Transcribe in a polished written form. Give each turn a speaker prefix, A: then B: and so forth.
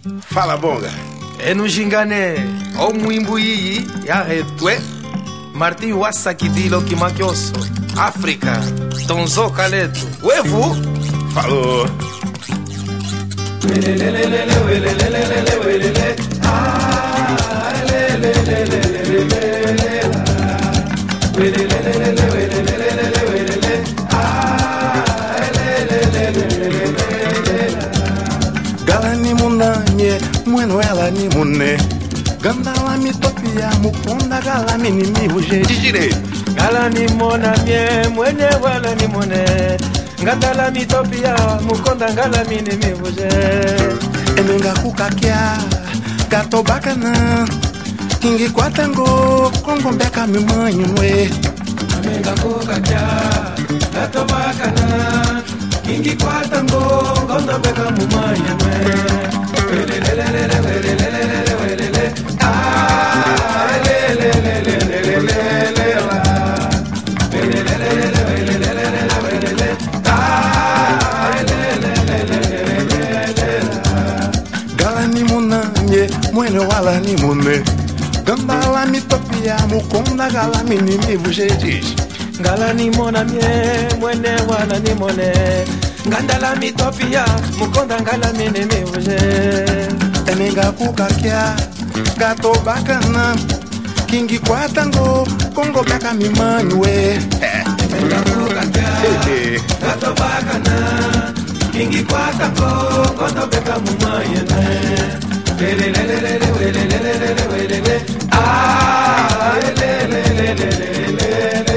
A: Fala bonga.
B: Enujingane o mwimbu iyi ya retwe Martin Wasakidilo Kimakioso África Tonzo Kaleto Wevu
A: Falou.
C: Galani munanye mweno ela ni mune Gandala mitopia muponda galami ni mihuje
A: Digirei.
B: Galani mona mie mwene wala ni mone Gandala mitopia mukonda galami ni mihuje
C: Emenga kukakia gato bacana Kingi kwatango kongo beka mi manho nwe
B: Emenga kukakia gato bacana Kingi kwatango kongo beka mi manho nwe
C: Galani munanye mweno wala ni mune Gandala mitopia mukonda galami ni mihuje diz
B: Galani mona mie mwene wala ni mone Gandala mitopia mukonda galami ni mihuje
C: Emenga kukakia gato bacana Kingi kwatango kongo beka mi manho
B: Emenga kukakia gato bacana Kingi kwatango kongo beka mi manho Ah,